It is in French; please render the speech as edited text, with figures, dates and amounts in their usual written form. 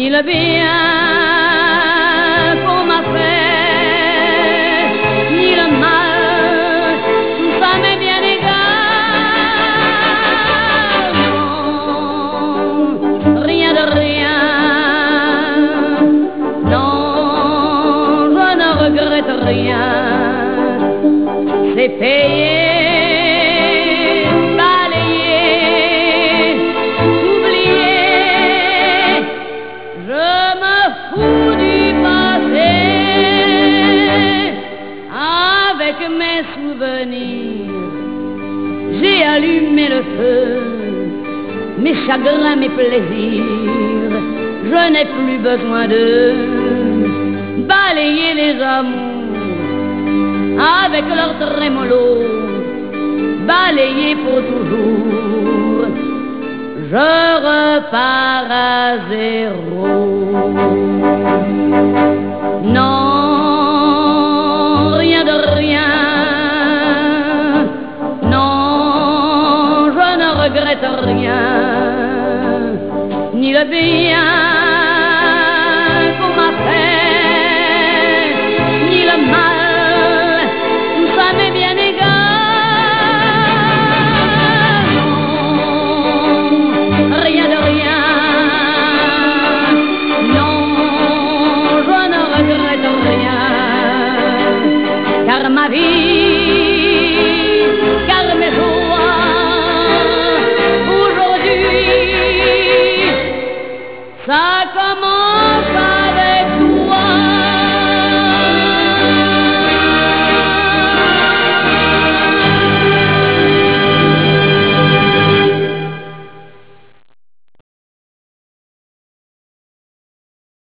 ni le bien qu'on m'a fait, ni le mal, tout ça m'est bien égal. Non, rien de rien, non, je ne regrette rien, c'est payé. Mes souvenirs, j'ai allumé le feu, mes chagrins, mes plaisirs, je n'ai plus besoin de balayer les amours avec leur trémolo, balayer pour toujours, je repars à zéro. Non, regrette rien, ni le bien qu'on m'a fait, ni le mal, tout ça m'est bien égal. Non, rien de rien, non, je ne regrette rien, car ma vie, car mes jours, ça commence.